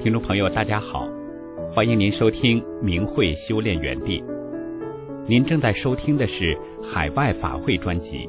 听众朋友大家好，欢迎您收听明慧修炼园地。您正在收听的是海外法会专辑。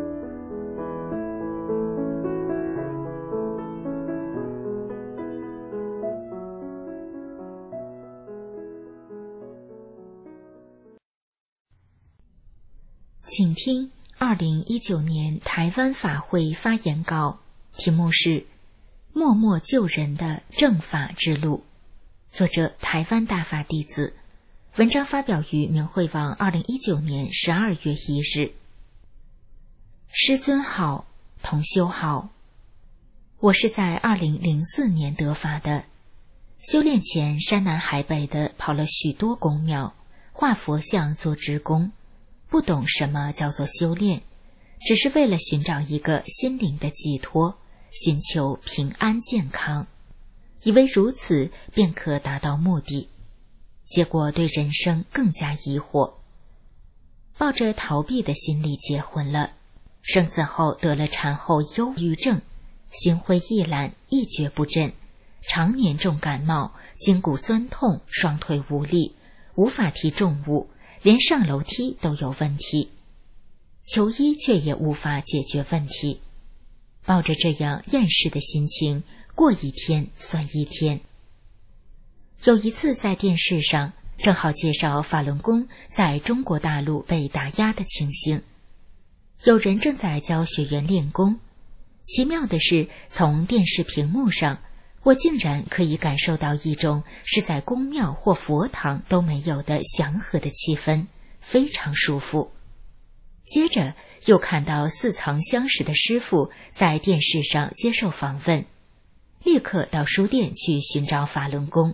请听2019年台湾法会发言稿，题目是默默救人的正法之路，作者台湾大法弟子，文章发表于明慧网2019年12月1日。师尊好，同修好，我是在2004年得法的，修炼前山南海北的跑了许多宫庙，画佛像做志工，不懂什么叫做修炼，只是为了寻找一个心灵的寄托，寻求平安健康，以为如此便可达到目的，结果对人生更加疑惑，抱着逃避的心理结婚了，生子后得了产后忧郁症，心灰意懒，一蹶不振，常年重感冒，筋骨酸痛，双腿无力，无法提重物，连上楼梯都有问题，求医却也无法解决问题，抱着这样厌世的心情，过一天算一天。有一次在电视上正好介绍法轮功在中国大陆被打压的情形，有人正在教学员练功，奇妙的是，从电视屏幕上我竟然可以感受到一种是在宫庙或佛堂都没有的祥和的气氛，非常舒服。接着又看到似曾相识的师父在电视上接受访问，立刻到书店去寻找法轮功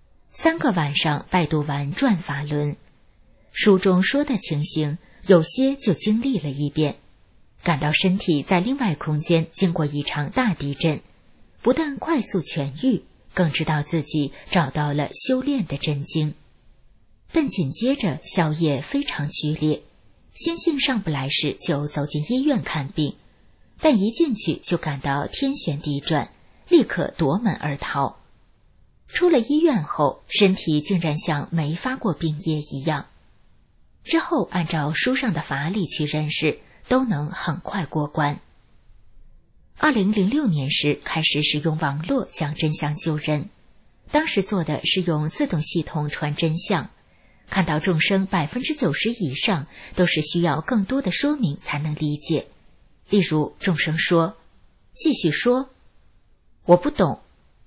，3个晚上拜读完《转法轮》，书中说的情形有些就经历了一遍，感到身体在另外空间经过一场大地震，不但快速痊愈，更知道自己找到了修炼的真经。但紧接着宵夜非常剧烈，心性上不来时就走进医院看病，但一进去就感到天旋地转，立刻夺门而逃。出了医院后，身体竟然像没发过病业一样。之后按照书上的法理去认识，都能很快过关。2006年时开始使用网络讲真相救人，当时做的是用自动系统传真相，看到众生90%以上都是需要更多的说明才能理解。例如众生说，继续说，我不懂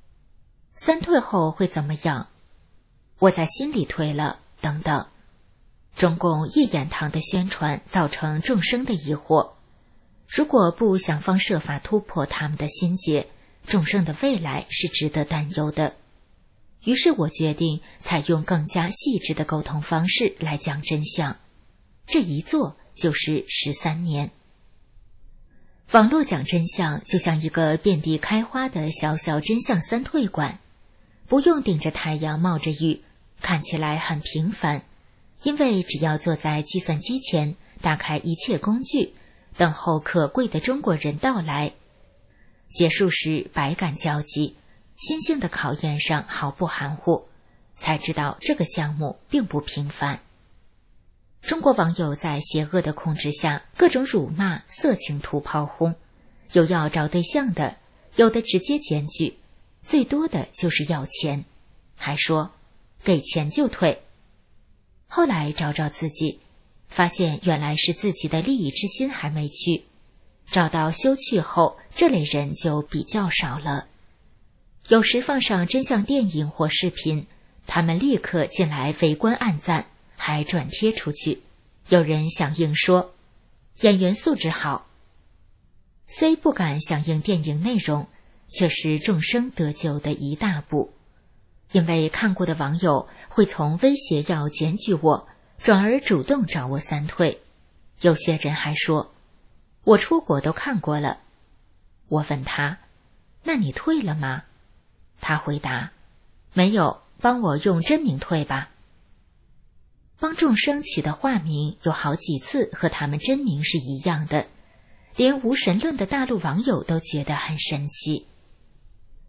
，3退后会怎么样，我在心里退了，等等。中共一言堂的宣传造成众生的疑惑，如果不想方设法突破他们的心结，众生的未来是值得担忧的。于是我决定采用更加细致的沟通方式来讲真相，这一做就是13年。网络讲真相就像一个遍地开花的小小真相3退馆，不用顶着太阳冒着雨，看起来很平凡，因为只要坐在计算机前，打开一切工具，等候可贵的中国人到来。结束时百感交集，心性的考验上毫不含糊，才知道这个项目并不平凡。中国网友在邪恶的控制下，各种辱骂、色情图炮轰，有要找对象的，有的直接检举，最多的就是要钱，还说给钱就退。后来找找自己，发现原来是自己的利益之心还没去，找到修去后，这类人就比较少了。有时放上真相电影或视频，他们立刻进来围观按赞，还转贴出去。有人响应说，演员素质好。虽不敢响应电影内容，却是众生得救的一大步。因为看过的网友会从威胁要检举我，转而主动找我3退。有些人还说，我出国都看过了。我问他，那你退了吗？他回答，没有，帮我用真名退吧。帮众生取的化名有好几次和他们真名是一样的，连无神论的大陆网友都觉得很神奇。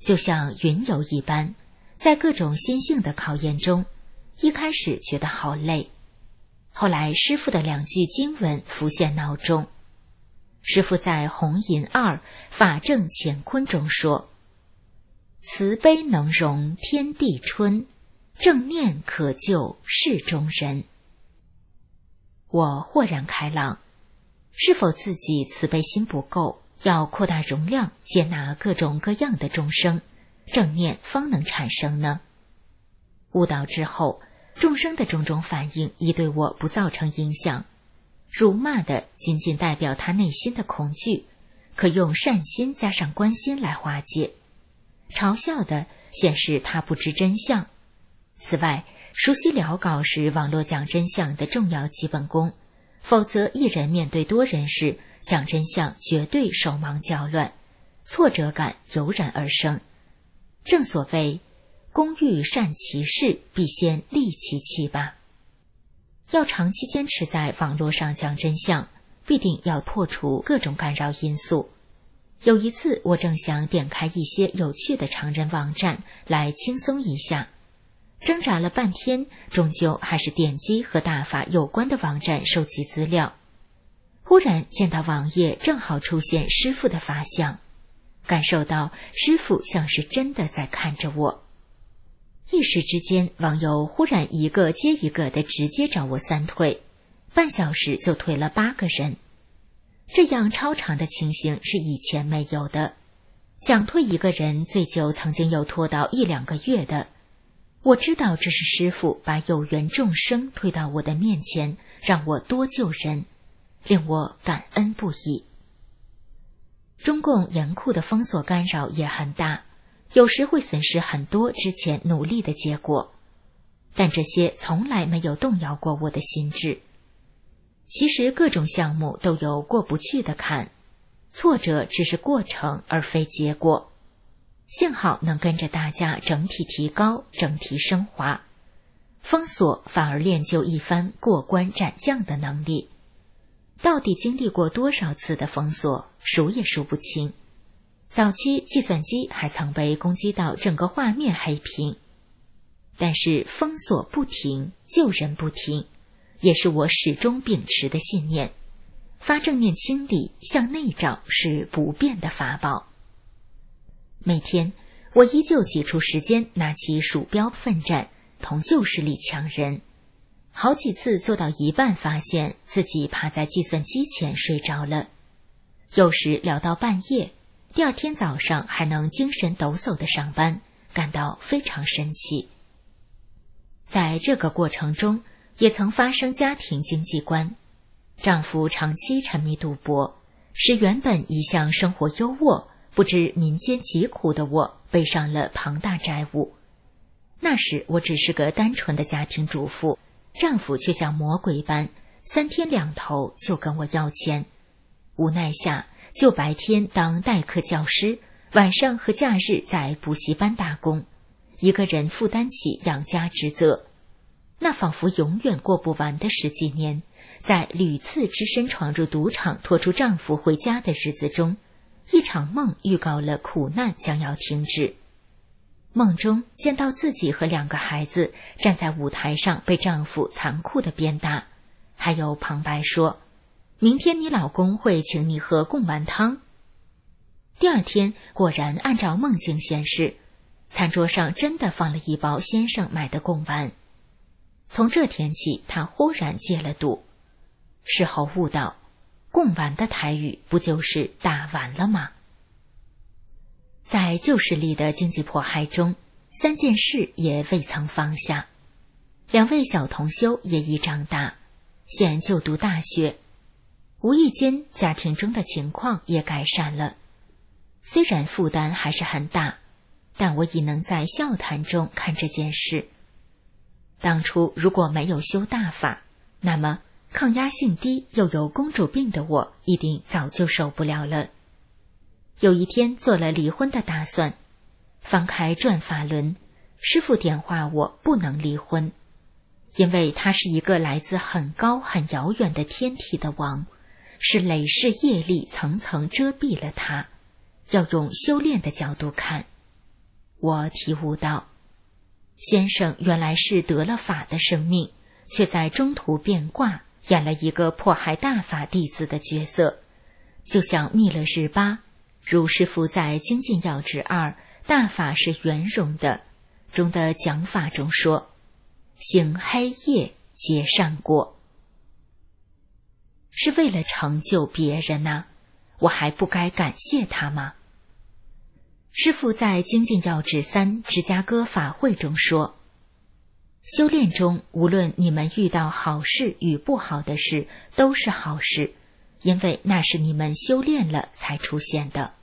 就像云游一般，在各种心性的考验中，一开始觉得好累。后来师父的2句经文浮现脑中。师父在弘淫2法正乾坤中说：慈悲能容天地春，正念可救世中人。我豁然开朗，是否自己慈悲心不够，要扩大容量，接纳各种各样的众生，正念方能产生呢？悟道之后，众生的种种反应已对我不造成影响，辱骂的仅仅代表他内心的恐惧，可用善心加上关心来化解；嘲笑的显示他不知真相。此外，熟悉聊稿是网络讲真相的重要基本功，否则一人面对多人时，讲真相绝对手忙脚乱，挫折感油然而生。正所谓工欲善其事，必先利其器吧。要长期坚持在网络上讲真相，必定要破除各种干扰因素。有一次，我正想点开一些有趣的常人网站来轻松一下，挣扎了半天，终究还是点击和大法有关的网站收集资料。忽然见到网页正好出现师父的法相，感受到师父像是真的在看着我。一时之间，网友忽然一个接一个的直接找我3退，半小时就退了8个人。这样超长的情形是以前没有的，想退一个人最久曾经有拖到1-2个月的。我知道这是师父把有缘众生推到我的面前，让我多救人，令我感恩不已。中共严酷的封锁干扰也很大，有时会损失很多之前努力的结果，但这些从来没有动摇过我的心智。其实各种项目都有过不去的坎，挫折只是过程而非结果。幸好能跟着大家整体提高，整体升华，封锁反而练就一番过关斩将的能力。到底经历过多少次的封锁，数也数不清。早期计算机还曾被攻击到整个画面黑屏，但是封锁不停，救人不停，也是我始终秉持的信念。发正念清理，向内找是不变的法宝。每天我依旧挤出时间，拿起鼠标奋战，同旧势力抢人。好几次做到一半，发现自己趴在计算机前睡着了。有时聊到半夜，第二天早上还能精神抖擞地上班，感到非常神奇。在这个过程中，也曾发生家庭经济观。丈夫长期沉迷赌博，使原本一向生活优渥、不知民间疾苦的我背上了庞大债务。那时我只是个单纯的家庭主妇，丈夫却像魔鬼般3天2头就跟我要钱。无奈下，就白天当代课教师，晚上和假日在补习班打工，一个人负担起养家之责。那仿佛永远过不完的10几年，在屡次只身闯入赌场拖出丈夫回家的日子中，一场梦预告了苦难将要停止。梦中见到自己和2个孩子站在舞台上被丈夫残酷的鞭打，还有旁白说，明天你老公会请你喝贡丸汤。第二天果然按照梦境显示，餐桌上真的放了一包先生买的贡丸。从这天起，他忽然戒了赌。事后悟到，贡丸的台语不就是打完了吗？在旧势力的经济迫害中，3件事也未曾放下。2位小同修也已长大，现就读大学。无意间家庭中的情况也改善了，虽然负担还是很大，但我已能在笑谈中看这件事。当初如果没有修大法，那么抗压性低又有公主病的我一定早就受不了了。有一天做了离婚的打算，翻开转法轮，师父点化我不能离婚，因为他是一个来自很高很遥远的天体的王，是累世业力层层遮蔽了他，要用修炼的角度看。 我体悟到，先生原来是得了法的生命，却在中途变卦，演了一个迫害大法弟子的角色，就像密勒日巴，如师父在《精进要旨2大法是圆融的中的讲法中说，行黑夜结善果，是为了成就别人啊，我还不该感谢他吗？师父在《精进要旨3芝加哥法会中说，修炼中无论你们遇到好事与不好的事都是好事，因为那是你们修炼了才出现的。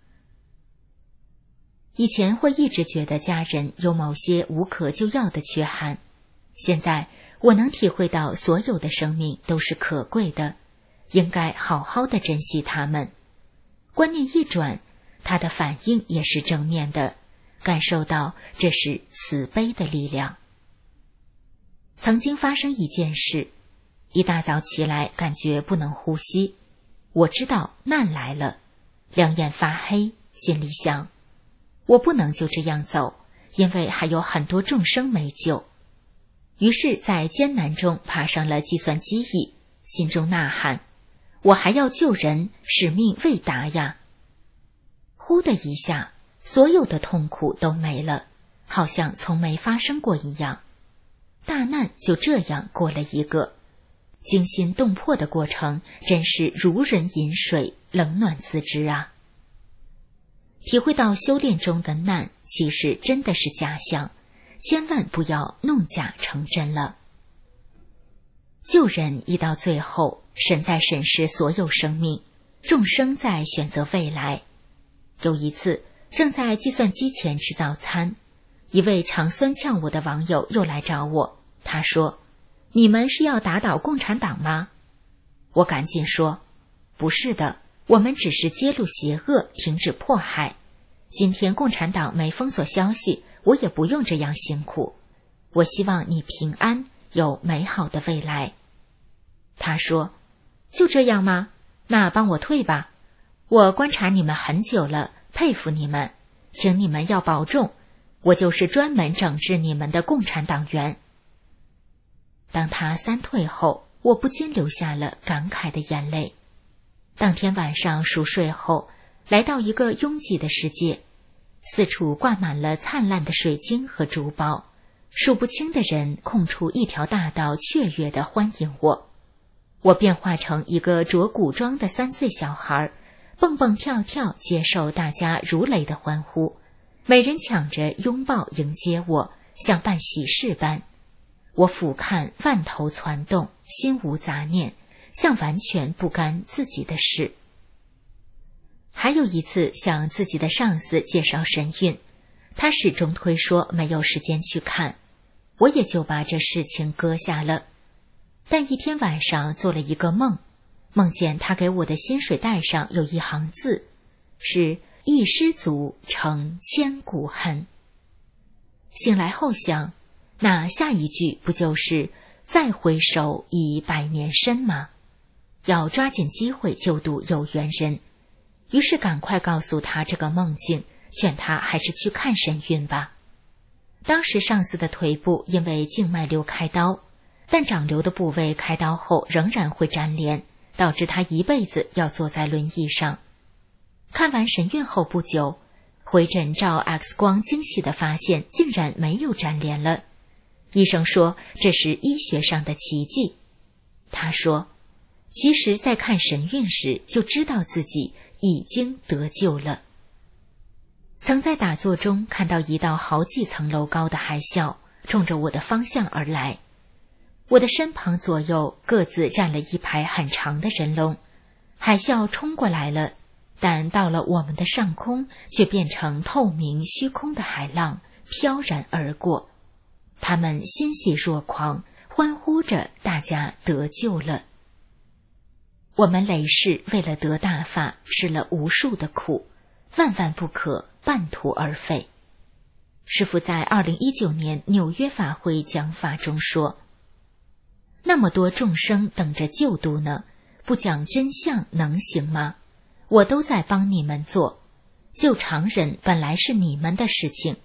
以前会一直觉得家人有某些无可救药的缺憾，现在我能体会到所有的生命都是可贵的，应该好好的珍惜他们。观念一转，他的反应也是正面的，感受到这是慈悲的力量。曾经发生一件事，一大早起来感觉不能呼吸，我知道难来了，两眼发黑，心里想，我不能就这样走，因为还有很多众生没救。于是在艰难中爬上了计算机椅，心中呐喊，我还要救人，使命未达呀。呼的一下，所有的痛苦都没了，好像从没发生过一样。大难就这样过了一个，惊心动魄的过程真是如人饮水，冷暖自知啊。体会到修炼中的难其实真的是假象，千万不要弄假成真了。救人一到最后，神在审视所有生命，众生在选择未来。有一次正在计算机前吃早餐，一位常酸呛我的网友又来找我，他说，你们是要打倒共产党吗？我赶紧说，不是的，我们只是揭露邪恶，停止迫害。今天共产党没封锁消息，我也不用这样辛苦。我希望你平安，有美好的未来。他说，就这样吗？那帮我退吧。我观察你们很久了，佩服你们，请你们要保重。我就是专门整治你们的共产党员。当他三退后，我不禁流下了感慨的眼泪。当天晚上熟睡后，来到一个拥挤的世界，四处挂满了灿烂的水晶和珠宝，数不清的人空出一条大道，雀跃地欢迎我。我变化成一个着古装的3岁小孩，蹦蹦跳跳接受大家如雷的欢呼，每人抢着拥抱迎接我，像办喜事般。我俯瞰万头攒动，心无杂念，像完全不干自己的事。还有一次向自己的上司介绍神韵，他始终推说没有时间去看，我也就把这事情搁下了。但一天晚上做了一个梦，梦见他给我的薪水袋上有一行字，是一失足成千古恨。醒来后想，那下一句不就是再回首已百年身吗？要抓紧机会救度有缘人。于是赶快告诉他这个梦境，劝他还是去看神韵吧。当时上司的腿部因为静脉瘤开刀，但长瘤的部位开刀后仍然会粘连，导致他一辈子要坐在轮椅上。看完神韵后不久，回诊照 X 光惊喜地发现竟然没有粘连了。医生说这是医学上的奇迹。他说，其实在看神韵时就知道自己已经得救了。曾在打坐中看到一道好几层楼高的海啸冲着我的方向而来，我的身旁左右各自站了一排很长的人龙，海啸冲过来了，但到了我们的上空却变成透明虚空的海浪，飘然而过。他们欣喜若狂，欢呼着大家得救了。我们累世为了得大法吃了无数的苦，万万不可半途而废。师父在2019年纽约法会讲法中说，那么多众生等着救度呢，不讲真相能行吗？我都在帮你们做，救常人本来是你们的事情，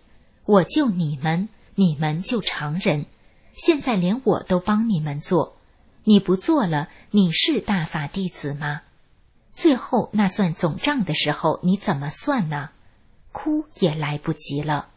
我救你们，你们救常人，现在连我都帮你们做，你不做了，你是大法弟子吗？最后那算总账的时候，你怎么算呢？哭也来不及了。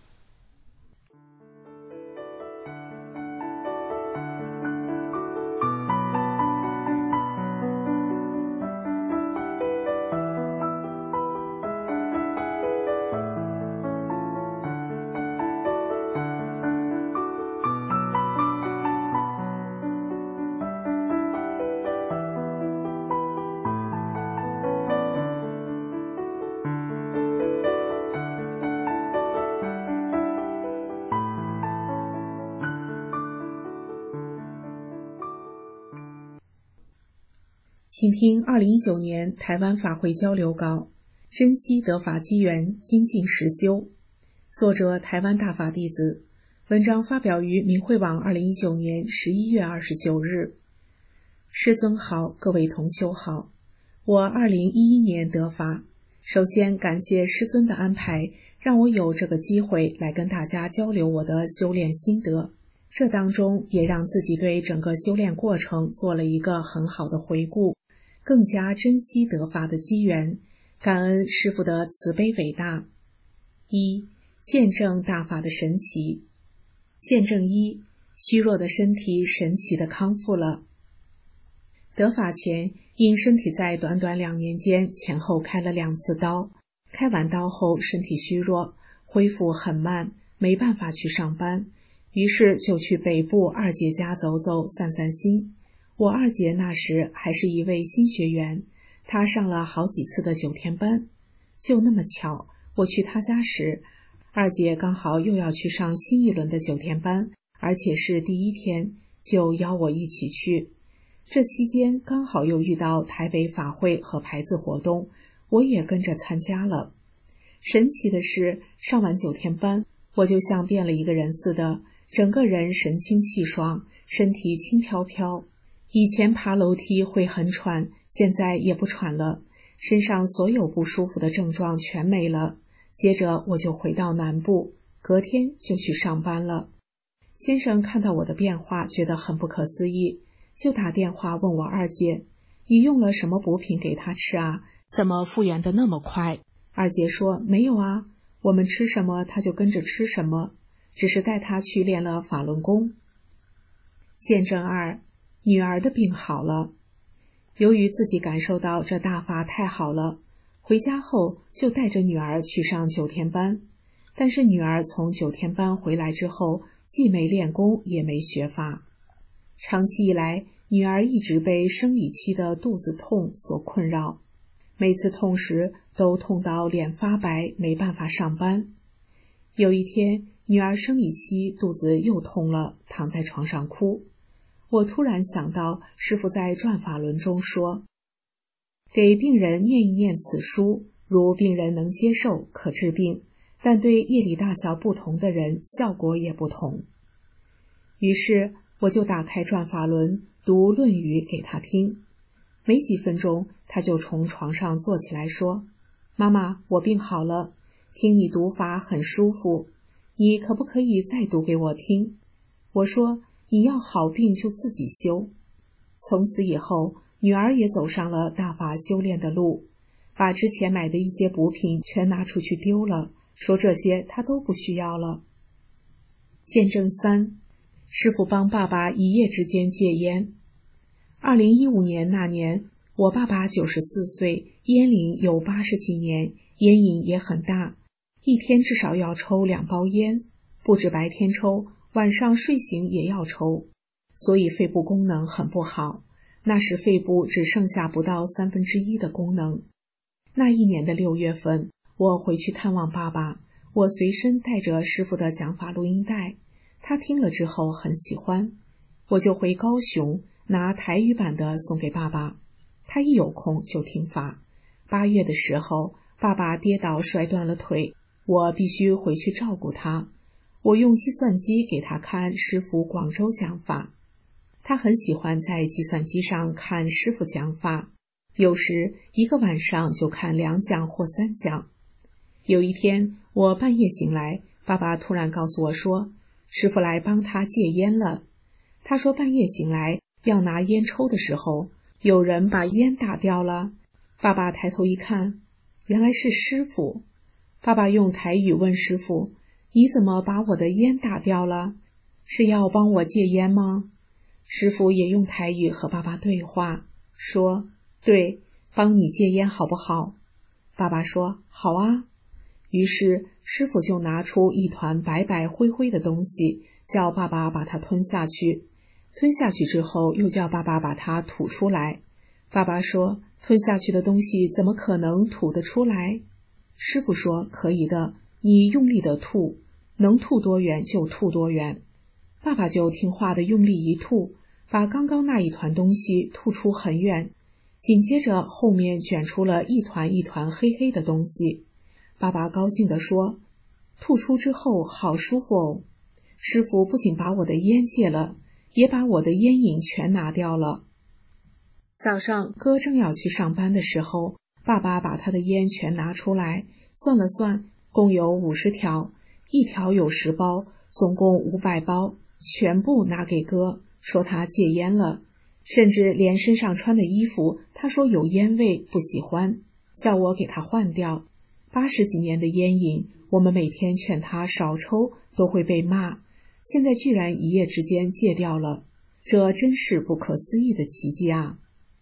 请听2019年台湾法会交流稿，珍惜得法机缘，精进实修。作者台湾大法弟子，文章发表于明慧网2019年11月29日。师尊好，各位同修好。我2011年得法，首先感谢师尊的安排，让我有这个机会来跟大家交流我的修炼心得。这当中也让自己对整个修炼过程做了一个很好的回顾，更加珍惜得法的机缘，感恩师父的慈悲伟大。一、见证大法的神奇。见证一，虚弱的身体神奇的康复了。得法前，因身体在短短2年间前后开了2次刀，开完刀后身体虚弱，恢复很慢，没办法去上班，于是就去北部二姐家走走散散心。我二姐那时还是一位新学员，她上了好几次的9天班。就那么巧，我去她家时，二姐刚好又要去上新一轮的9天班，而且是第1天，就邀我一起去。这期间刚好又遇到台北法会和牌子活动，我也跟着参加了。神奇的是，上完9天班，我就像变了一个人似的，整个人神清气爽，身体轻飘飘。以前爬楼梯会很喘，现在也不喘了，身上所有不舒服的症状全没了。接着我就回到南部，隔天就去上班了。先生看到我的变化，觉得很不可思议，就打电话问我二姐，你用了什么补品给他吃啊？怎么复原的那么快？二姐说，没有啊，我们吃什么他就跟着吃什么，只是带他去练了法轮功。见证2，女儿的病好了。由于自己感受到这大法太好了，回家后就带着女儿去上9天班，但是女儿从9天班回来之后，既没练功也没学法。长期以来，女儿一直被生理期的肚子痛所困扰，每次痛时都痛到脸发白，没办法上班。有一天，女儿生理期肚子又痛了，躺在床上哭。我突然想到师父在转法轮中说，给病人念一念此书，如病人能接受，可治病，但对业力大小不同的人，效果也不同。于是我就打开转法轮，读论语给他听。没几分钟，他就从床上坐起来说，妈妈，我病好了，听你读法很舒服，你可不可以再读给我听？我说，你要好病就自己修。从此以后，女儿也走上了大法修炼的路，把之前买的一些补品全拿出去丢了，说这些她都不需要了。见证3，师父帮爸爸一夜之间戒烟。2015年那年，我爸爸94岁，烟龄有80几年，烟瘾也很大，一天至少要抽2包烟，不止白天抽，晚上睡醒也要抽，所以肺部功能很不好。那时肺部只剩下不到1/3的功能。那一年的6月份，我回去探望爸爸，我随身带着师父的讲法录音带，他听了之后很喜欢，我就回高雄拿台语版的送给爸爸，他一有空就听法。8月的时候，爸爸跌倒摔断了腿，我必须回去照顾他。我用计算机给他看师父广州讲法，他很喜欢在计算机上看师父讲法，有时一个晚上就看2讲或3讲。有一天我半夜醒来， 爸爸突然告诉我说，师傅来帮他戒烟了。他说半夜醒来要拿烟抽的时候，有人把烟打掉了。爸爸抬头一看，原来是师傅。爸爸用台语问师傅，你怎么把我的烟打掉了？是要帮我戒烟吗？师傅也用台语和爸爸对话，说，对，帮你戒烟好不好？爸爸说，好啊。于是师傅就拿出一团白白灰灰的东西，叫爸爸把它吞下去。吞下去之后，又叫爸爸把它吐出来。爸爸说，吞下去的东西怎么可能吐得出来？师傅说，可以的，你用力的吐，能吐多远就吐多远。爸爸就听话的用力一吐，把刚刚那一团东西吐出很远，紧接着后面卷出了一团一团黑黑的东西。爸爸高兴地说，吐出之后好舒服哦。师傅不仅把我的烟戒了，也把我的烟瘾全拿掉了。早上哥正要去上班的时候，爸爸把他的烟全拿出来，算了算，共有50条，一条有10包，总共500包，全部拿给哥，说他戒烟了。甚至连身上穿的衣服，他说有烟味，不喜欢，叫我给他换掉。80几年的烟瘾，我们每天劝他少抽都会被骂，现在居然一夜之间戒掉了，这真是不可思议的奇迹啊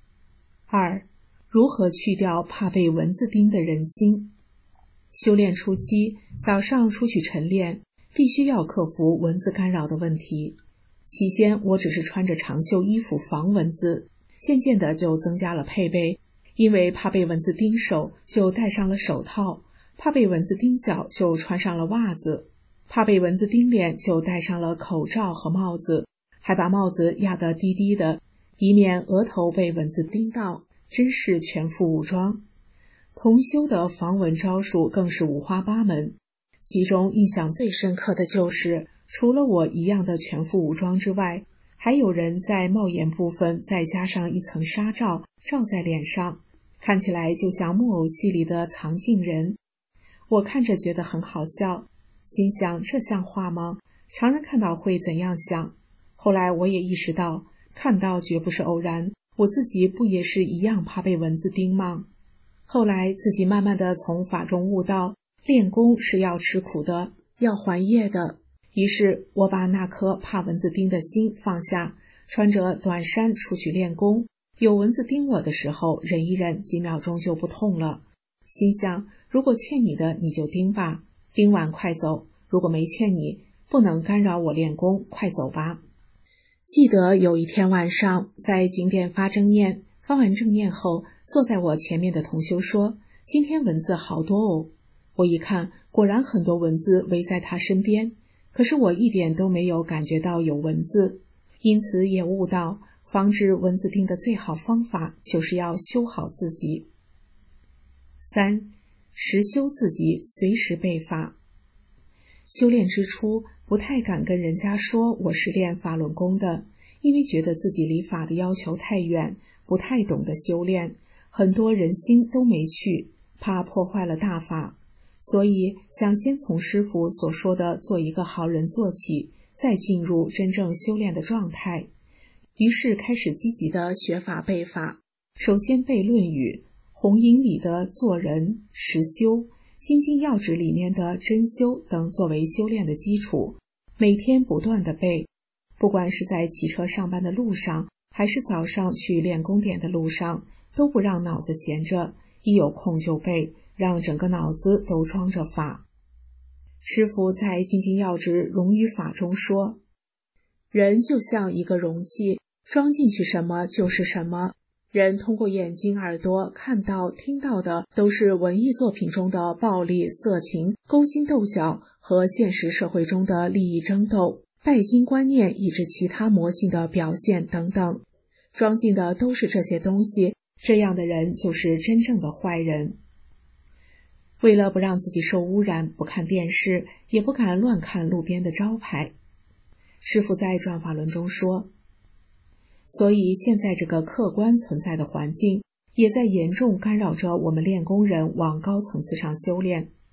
！2. 如何去掉怕被蚊子叮的人心？修炼初期，早上出去晨练，必须要克服蚊子干扰的问题。起先我只是穿着长袖衣服防蚊子，渐渐的就增加了配备，因为怕被蚊子叮手，就戴上了手套；怕被蚊子叮脚，就穿上了袜子；怕被蚊子叮脸，就戴上了口罩和帽子，还把帽子压得低低的，以免额头被蚊子叮到，真是全副武装。同修的防蚊招数更是五花八门，其中印象最深刻的就是，除了我一样的全副武装之外，还有人在帽檐部分再加上一层纱罩，罩在脸上，看起来就像木偶戏里的藏镜人。我看着觉得很好笑，心想这像话吗？常人看到会怎样想？后来我也意识到，看到绝不是偶然，我自己不也是一样怕被蚊子叮吗？后来自己慢慢的从法中悟到，练功是要吃苦的，要还业的。于是我把那颗怕蚊子叮的心放下，穿着短衫出去练功，有蚊子叮我的时候，忍一忍，几秒钟就不痛了。心想，如果欠你的你就叮吧，叮完快走；如果没欠你，不能干扰我练功，快走吧。记得有一天晚上在景点发正念，发完正念后，坐在我前面的同修说，今天蚊子好多哦。我一看，果然很多蚊子围在他身边，可是我一点都没有感觉到有蚊子，因此也悟到，防止蚊子叮的最好方法就是要修好自己。3. 实修自己，随时备法。修炼之初，不太敢跟人家说我是练法轮功的，因为觉得自己离法的要求太远，不太懂得修炼，很多人心都没去，怕破坏了大法，所以想先从师父所说的做一个好人做起，再进入真正修炼的状态。于是开始积极的学法背法，首先背《论语》，红引里的做人、实修，精进要旨里面的真修等作为修炼的基础，每天不断的背，不管是在骑车上班的路上，还是早上去练功点的路上，都不让脑子闲着，一有空就背，让整个脑子都装着法。师父在精进要旨溶于法中说，人就像一个容器，装进去什么就是什么。人通过眼睛、耳朵看到、听到的都是文艺作品中的暴力、色情、勾心斗角和现实社会中的利益争斗、拜金观念以至其他魔性的表现等等，装进的都是这些东西，这样的人就是真正的坏人。为了不让自己受污染，不看电视，也不敢乱看路边的招牌。师父在转法轮中说，所以现在这个客观存在的环境，也在严重干扰着我们练功人往高层次上修炼。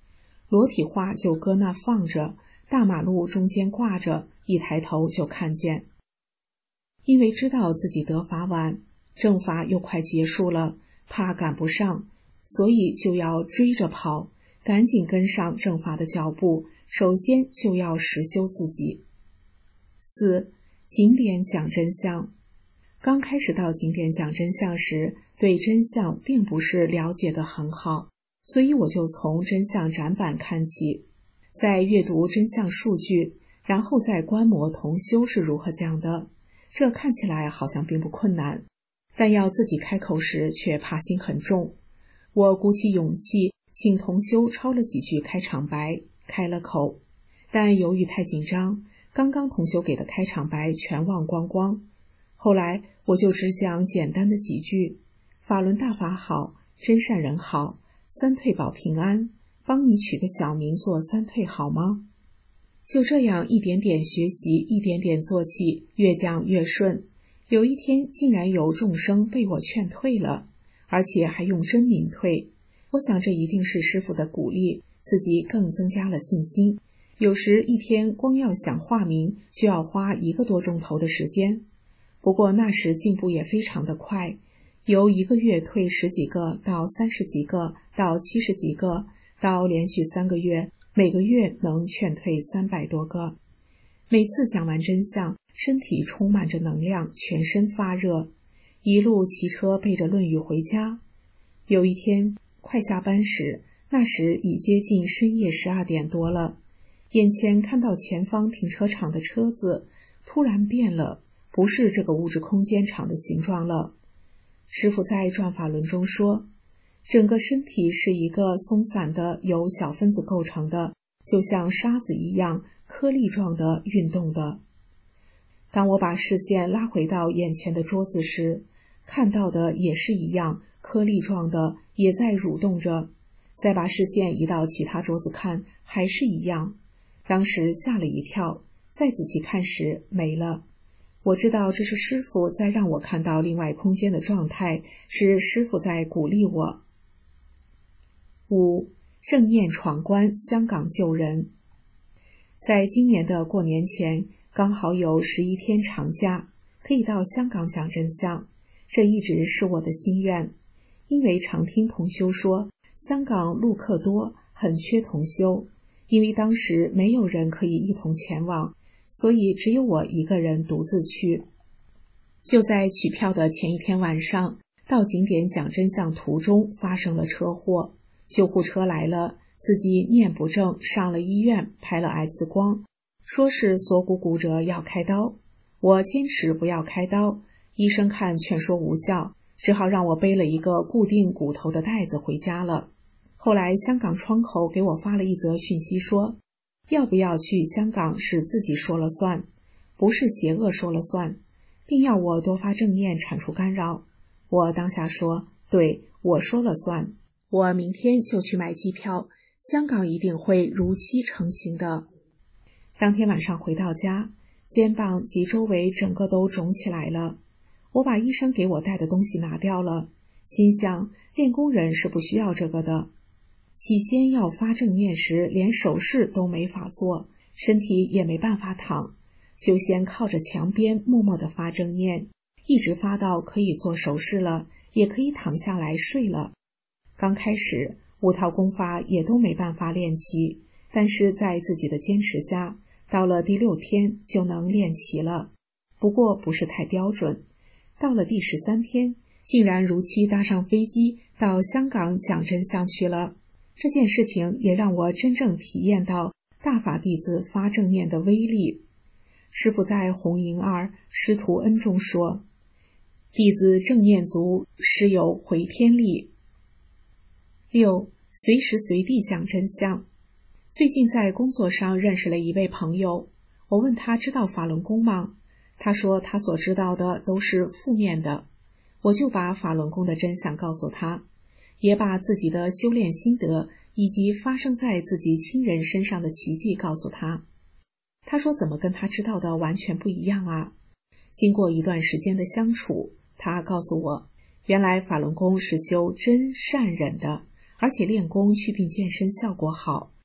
裸体画就搁那放着，大马路中间挂着，一抬头就看见。因为知道自己得法晚，正法又快结束了，怕赶不上，所以就要追着跑，赶紧跟上正法的脚步，首先就要实修自己。4. 景点讲真相。刚开始到景点讲真相时，对真相并不是了解得很好，所以我就从真相展板看起，再阅读真相数据，然后再观摩同修是如何讲的。这看起来好像并不困难，但要自己开口时却怕心很重。我鼓起勇气请同修抄了几句开场白，开了口，但由于太紧张，刚刚同修给的开场白全忘光光。后来我就只讲简单的几句：法轮大法好，真善人好，三退保平安，帮你取个小名做三退好吗？就这样一点点学习，一点点做起，越讲越顺。有一天竟然有众生被我劝退了，而且还用真名退。我想这一定是师父的鼓励，自己更增加了信心。有时一天光要想化名就要花1个多钟头的时间。不过那时进步也非常的快，由1个月退10几个到30几个到70几个，到连续3个月，每个月能劝退300多个。每次讲完真相，身体充满着能量，全身发热，一路骑车背着论语回家。有一天快下班时，那时已接近深夜12点多了，眼前看到前方停车场的车子突然变了，不是这个物质空间场的形状了。师父在转法轮中说，整个身体是一个松散的由小分子构成的，就像沙子一样颗粒状的运动的。当我把视线拉回到眼前的桌子时，看到的也是一样颗粒状的，也在蠕动着。再把视线移到其他桌子看，还是一样。当时吓了一跳，再仔细看时没了。我知道这是师父在让我看到另外空间的状态，是师父在鼓励我。5. 正念闯关，香港救人。在今年的过年前，刚好有11天长假，可以到香港讲真相，这一直是我的心愿。因为常听同修说，香港路客多，很缺同修，因为当时没有人可以一同前往，所以只有我一个人独自去。就在取票的前一天晚上，到景点讲真相途中发生了车祸，救护车来了，自己念不正，上了医院拍了 X 光，说是锁骨骨折要开刀。我坚持不要开刀，医生看劝说无效，只好让我背了一个固定骨头的带子回家了。后来香港窗口给我发了一则讯息说，要不要去香港是自己说了算，不是邪恶说了算，并要我多发正念铲除干扰。我当下说，对，我说了算，我明天就去买机票，香港一定会如期成行的。当天晚上回到家，肩膀及周围整个都肿起来了。我把医生给我带的东西拿掉了，心想练功人是不需要这个的。起先要发正念时，连手势都没法做，身体也没办法躺，就先靠着墙边默默地发正念，一直发到可以做手势了，也可以躺下来睡了。刚开始5套功法也都没办法练齐，但是在自己的坚持下，到了第6天就能练齐了，不过不是太标准。到了第13天，竟然如期搭上飞机到香港讲真相去了。这件事情也让我真正体验到大法弟子发正念的威力。师父在红营2师徒恩中说，弟子正念足，实有回天力。6. 随时随地讲真相。最近在工作上认识了一位朋友，我问他知道法轮功吗？他说他所知道的都是负面的。我就把法轮功的真相告诉他，也把自己的修炼心得以及发生在自己亲人身上的奇迹告诉他。他说怎么跟他知道的完全不一样啊？经过一段时间的相处，他告诉我，原来法轮功是修真善忍的，而且练功祛病健身效果好，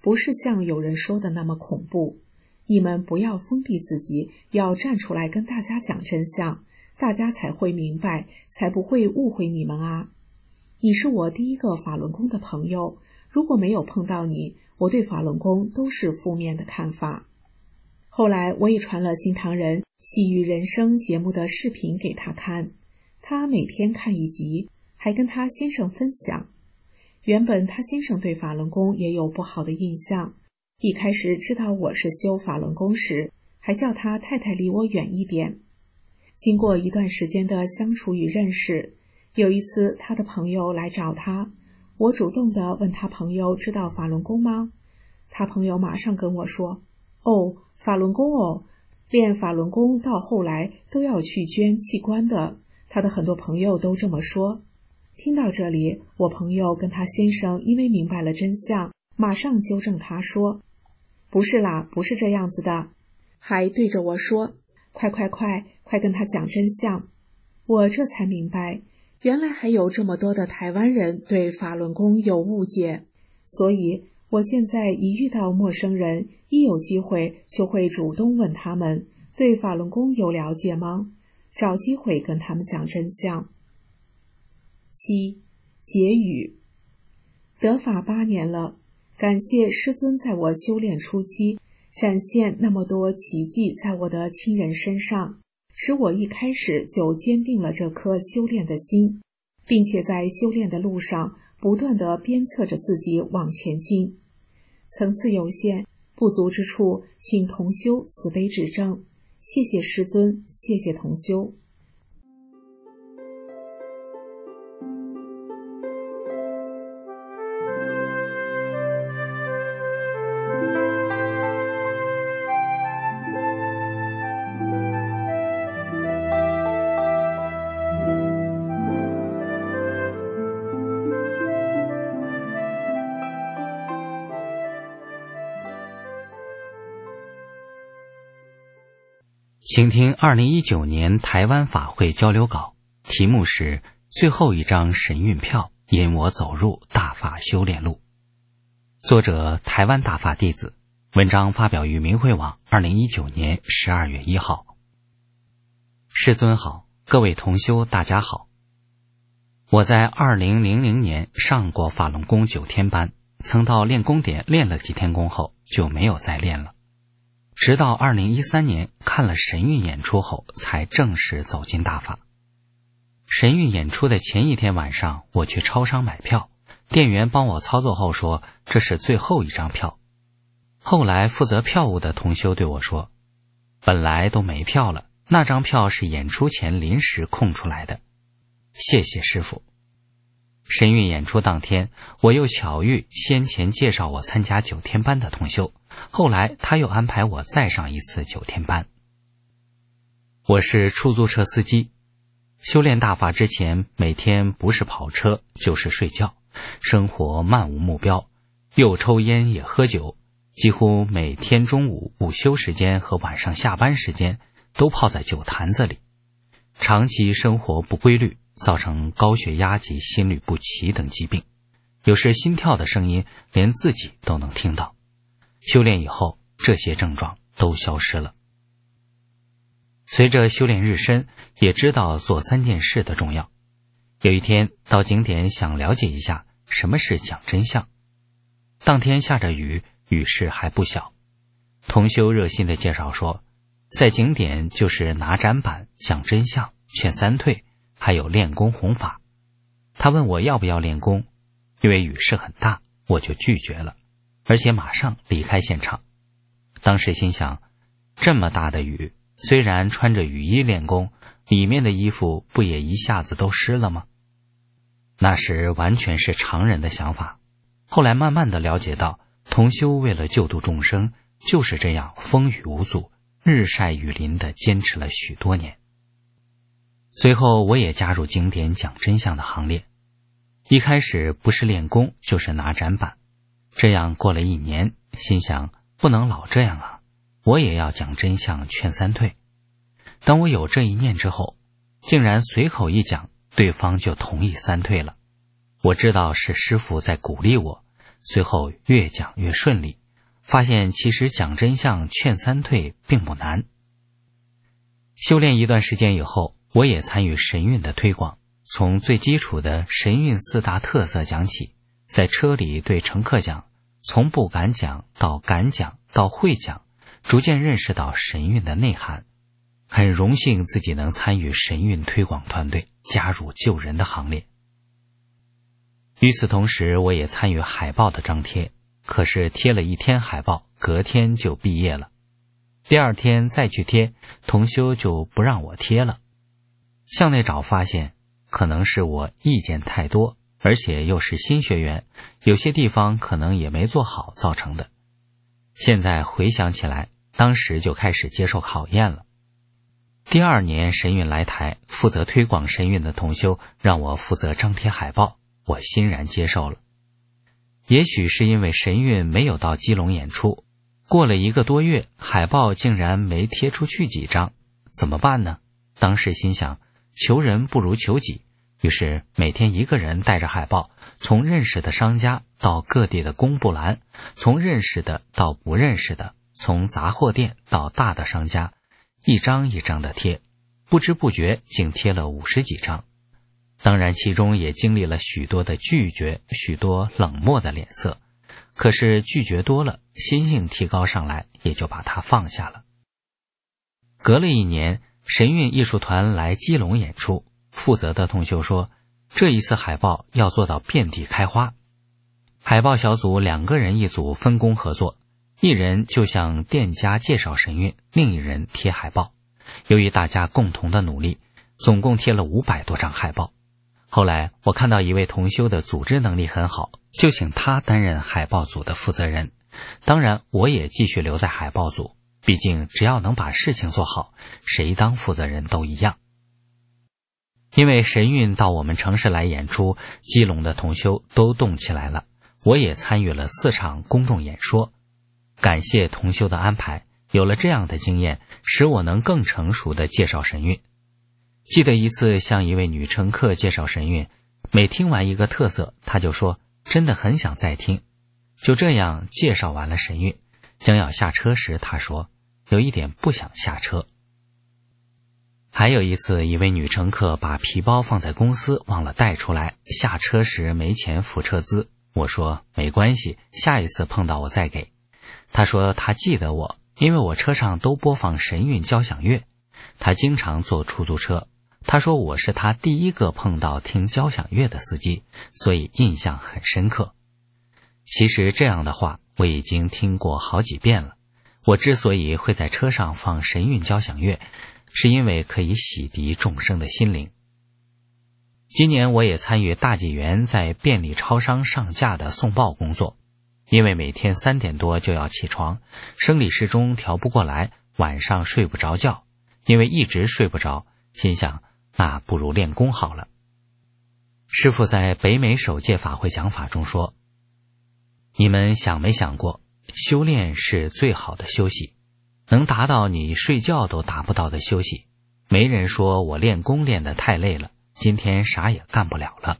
不是像有人说的那么恐怖。你们不要封闭自己，要站出来跟大家讲真相，大家才会明白，才不会误会你们啊。你是我第一个法轮功的朋友，如果没有碰到你，我对法轮功都是负面的看法。后来我也传了新唐人细语人生节目的视频给他看，他每天看一集，还跟他先生分享。原本他先生对法轮功也有不好的印象，一开始知道我是修法轮功时，还叫他太太离我远一点。经过一段时间的相处与认识，有一次他的朋友来找他，我主动地问他朋友知道法轮功吗？他朋友马上跟我说，法轮功哦，练法轮功到后来都要去捐器官的，他的很多朋友都这么说。听到这里，我朋友跟他先生因为明白了真相，马上纠正他说，不是啦，不是这样子的，还对着我说，快跟他讲真相。我这才明白，原来还有这么多的台湾人对法轮功有误解，所以我现在一遇到陌生人，一有机会就会主动问他们对法轮功有了解吗？找机会跟他们讲真相。7. 结语。得法8年了，感谢师尊在我修炼初期展现那么多奇迹在我的亲人身上，使我一开始就坚定了这颗修炼的心，并且在修炼的路上不断地鞭策着自己往前进。层次有限，不足之处，请同修慈悲指正。谢谢师尊，谢谢同修。 请听2019年台湾法会交流稿，题目是最后一张神运票引我走入大法修炼路。作者台湾大法弟子，文章发表于明慧网2019年12月1号。师尊好，各位同修大家好。我在2000年上过法轮功9天班，曾到练功点练了几天功后就没有再练了。直到2013年看了神韵演出后，才正式走进大法。神韵演出的前一天晚上，我去超商买票，店员帮我操作后说这是最后一张票。后来负责票务的同修对我说，本来都没票了，那张票是演出前临时空出来的。谢谢师父。神韵演出当天，我又巧遇先前介绍我参加9天班的同修，后来他又安排我再上一次9天班。我是出租车司机，修炼大法之前，每天不是跑车就是睡觉，生活漫无目标，又抽烟也喝酒，几乎每天中午午休时间和晚上下班时间都泡在酒坛子里，长期生活不规律，造成高血压及心律不齐等疾病，有时心跳的声音连自己都能听到。修炼以后，这些症状都消失了。随着修炼日深，也知道做3件事的重要。有一天到景点想了解一下什么是讲真相。当天下着雨，雨势还不小。同修热心的介绍说，在景点就是拿展板讲真相，劝3退，还有练功弘法。他问我要不要练功，因为雨势很大，我就拒绝了，而且马上离开现场。当时心想，这么大的雨，虽然穿着雨衣练功，里面的衣服不也一下子都湿了吗？那时完全是常人的想法。后来慢慢的了解到，同修为了救度众生，就是这样风雨无阻，日晒雨淋的坚持了许多年。随后我也加入景点讲真相的行列。一开始不是练功就是拿展板，这样过了1年，心想不能老这样啊，我也要讲真相劝3退。当我有这一念之后，竟然随口一讲，对方就同意3退了。我知道是师父在鼓励我， 随后越讲越顺利，发现其实讲真相劝三退并不难。修炼一段时间以后，我也参与神韵的推广，从最基础的神韵4大特色讲起，在车里对乘客讲，从不敢讲到敢讲到会讲，逐渐认识到神韵的内涵。很荣幸自己能参与神韵推广团队，加入救人的行列。与此同时，我也参与海报的张贴，可是贴了1天海报，隔天就毕业了。第2天再去贴，同修就不让我贴了。向内找发现，可能是我意见太多，而且又是新学员，有些地方可能也没做好造成的。现在回想起来，当时就开始接受考验了。第2年神韵来台，负责推广神韵的同修让我负责张贴海报，我欣然接受了。也许是因为神韵没有到基隆演出，过了1个多月，海报竟然没贴出去几张，怎么办呢？当时心想，求人不如求己，于是每天1个人带着海报，从认识的商家到各地的公布栏，从认识的到不认识的，从杂货店到大的商家，一张一张的贴，不知不觉竟贴了50几张。当然其中也经历了许多的拒绝，许多冷漠的脸色，可是拒绝多了，心性提高上来，也就把它放下了。隔了1年，神韵艺术团来基隆演出，负责的同修说，这一次海报要做到遍地开花。海报小组2个人一组，分工合作，一人就向店家介绍神韵，另一人贴海报。由于大家共同的努力，总共贴了500多张海报。后来我看到一位同修的组织能力很好，就请他担任海报组的负责人。当然我也继续留在海报组，毕竟只要能把事情做好，谁当负责人都一样。因为神韵到我们城市来演出，基隆的同修都动起来了，我也参与了4场公众演说。感谢同修的安排，有了这样的经验，使我能更成熟地介绍神韵。记得一次向一位女乘客介绍神韵，每听完一个特色，她就说真的很想再听。就这样介绍完了神韵，将要下车时，她说有一点不想下车。还有一次，一位女乘客把皮包放在公司忘了带出来，下车时没钱付车资，我说没关系，下一次碰到我再给。她说她记得我，因为我车上都播放神韵交响乐，她经常坐出租车。她说我是她第1个碰到听交响乐的司机，所以印象很深刻。其实这样的话我已经听过好几遍了。我之所以会在车上放神韵交响乐，是因为可以洗涤众生的心灵。今年我也参与大纪元在便利超商上架的送报工作，因为每天3点多就要起床，生理时钟调不过来，晚上睡不着觉，因为一直睡不着，心想那不如练功好了。师父在北美首届法会讲法中说，你们想没想过，修炼是最好的休息，能达到你睡觉都达不到的休息。没人说我练功练得太累了，今天啥也干不了了。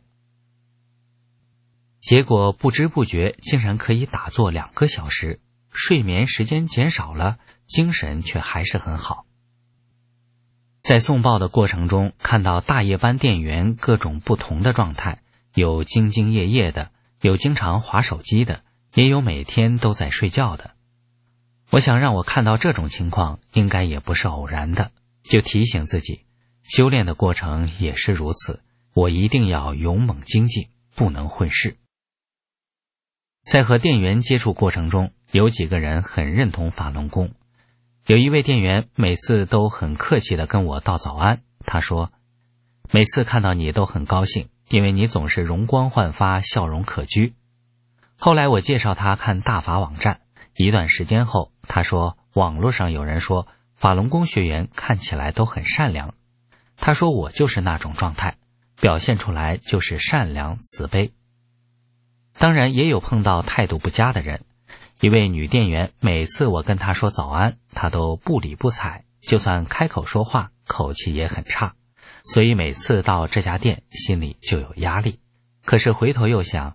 结果不知不觉竟然可以打坐2个小时，睡眠时间减少了，精神却还是很好。在送报的过程中，看到大夜班店员各种不同的状态，有兢兢业业的，有经常滑手机的，也有每天都在睡觉的。我想让我看到这种情况应该也不是偶然的，就提醒自己，修炼的过程也是如此，我一定要勇猛精进，不能混世。在和店员接触过程中，有几个人很认同法轮功。有一位店员每次都很客气地跟我道早安，他说每次看到你都很高兴，因为你总是容光焕发，笑容可掬。后来我介绍他看大法网站，一段时间后，他说网络上有人说法轮功学员看起来都很善良，他说我就是那种状态，表现出来就是善良慈悲。当然也有碰到态度不佳的人，一位女店员每次我跟她说早安，她都不理不睬，就算开口说话口气也很差，所以每次到这家店心里就有压力。可是回头又想，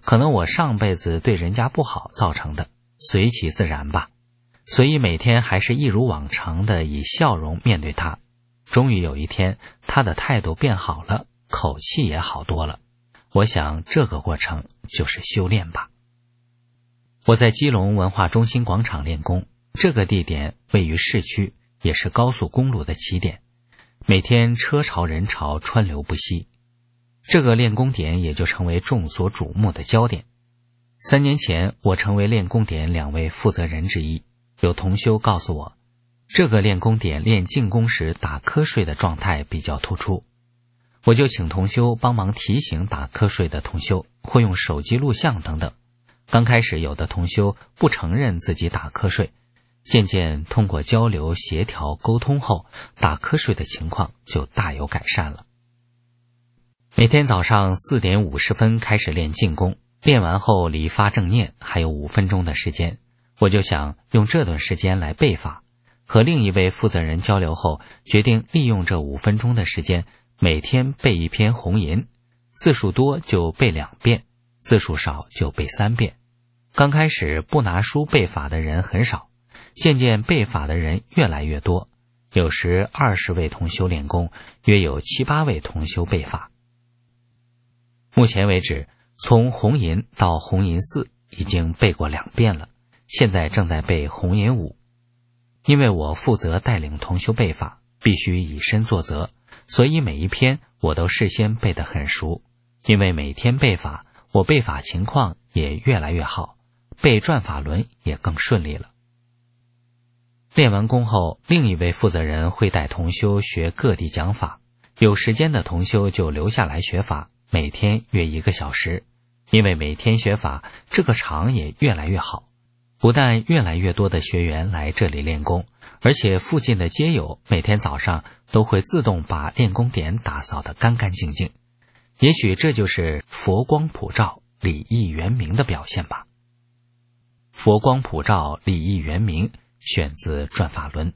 可能我上辈子对人家不好造成的，随其自然吧。所以每天还是一如往常的以笑容面对他。终于有一天，他的态度变好了，口气也好多了。我想这个过程就是修炼吧。我在基隆文化中心广场练功，这个地点位于市区，也是高速公路的起点，每天车潮人潮川流不息。这个练功点也就成为众所瞩目的焦点。3年前，我成为练功点2位负责人之一。有同修告诉我，这个练功点练静功时打瞌睡的状态比较突出，我就请同修帮忙提醒打瞌睡的同修，或用手机录像等等。刚开始有的同修不承认自己打瞌睡，渐渐通过交流、协调、沟通后，打瞌睡的情况就大有改善了。每天早上4点50分开始练静功，练完后离发正念还有5分钟的时间，我就想用这段时间来背法。和另一位负责人交流后，决定利用这5分钟的时间，每天背一篇红吟，字数多就背2遍，字数少就背3遍。刚开始不拿书背法的人很少，渐渐背法的人越来越多，有时20位同修练功，约有7、8位同修背法。目前为止，从红吟到红吟4已经背过2遍了，现在正在背红吟5。因为我负责带领同修背法，必须以身作则，所以每一篇我都事先背得很熟。因为每天背法，我背法情况也越来越好，背转法轮也更顺利了。练完功后，另一位负责人会带同修学各地讲法，有时间的同修就留下来学法，每天约1个小时。因为每天学法，这个场也越来越好，不但越来越多的学员来这里练功，而且附近的街友每天早上都会自动把练功点打扫得干干净净。也许这就是佛光普照、礼义圆明的表现吧。佛光普照，礼义圆明，选自转法轮。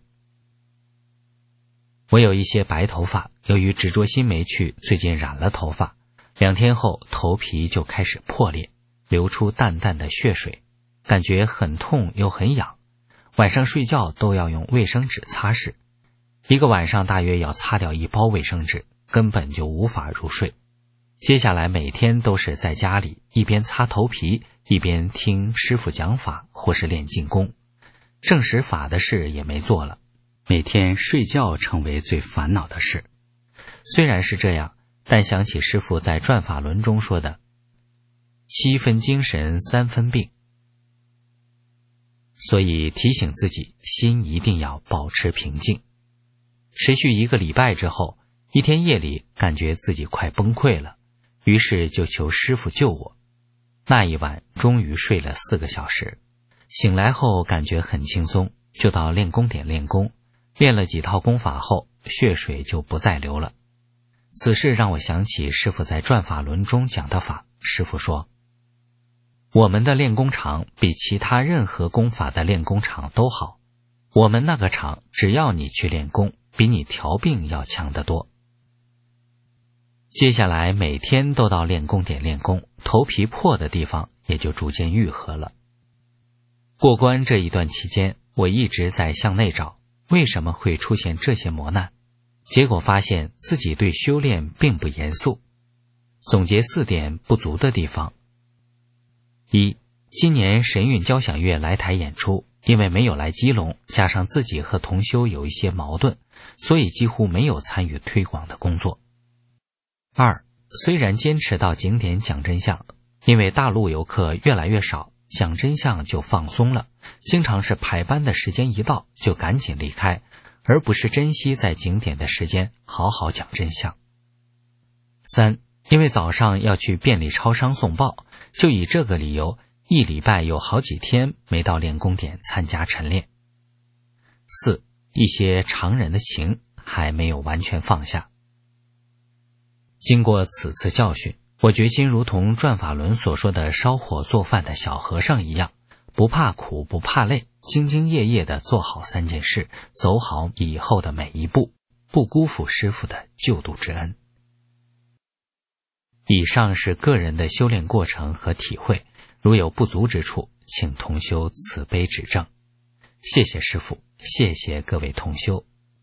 我有一些白头发，由于执着心没去，最近染了头发，2天后头皮就开始破裂，流出淡淡的血水，感觉很痛又很痒，晚上睡觉都要用卫生纸擦拭，1个晚上大约要擦掉1包卫生纸，根本就无法入睡。接下来每天都是在家里一边擦头皮，一边听师父讲法或是练静功，正实法的事也没做了，每天睡觉成为最烦恼的事。虽然是这样，但想起师父在转法轮中说的7分精神3分病，所以提醒自己心一定要保持平静。持续1个礼拜之后，一天夜里感觉自己快崩溃了，于是就求师父救我。那一晚终于睡了4个小时，醒来后感觉很轻松，就到练功点练功，练了几套功法后，血水就不再流了。此事让我想起师父在转法轮中讲的法。师父说，我们的练功场比其他任何功法的练功场都好，我们那个场只要你去练功，比你调病要强得多。接下来每天都到练功点练功，头皮破的地方也就逐渐愈合了。过关这一段期间，我一直在向内找，为什么会出现这些磨难？结果发现自己对修炼并不严肃。总结4点不足的地方。1. 今年神韵交响乐来台演出，因为没有来基隆，加上自己和同修有一些矛盾，所以几乎没有参与推广的工作。2. 虽然坚持到景点讲真相，因为大陆游客越来越少，讲真相就放松了，经常是排班的时间一到就赶紧离开，而不是珍惜在景点的时间好好讲真相。3. 因为早上要去便利超商送报，就以这个理由1礼拜有好几天没到练功点参加晨练。4. 一些常人的情还没有完全放下。经过此次教训，我决心如同转法轮所说的烧火做饭的小和尚一样，不怕苦不怕累，兢兢业业地做好3件事，走好以后的每一步，不辜负师父的救度之恩。 以上是个人的修炼过程和体会，如有不足之处，请同修慈悲指正。谢谢师父，谢谢各位同修。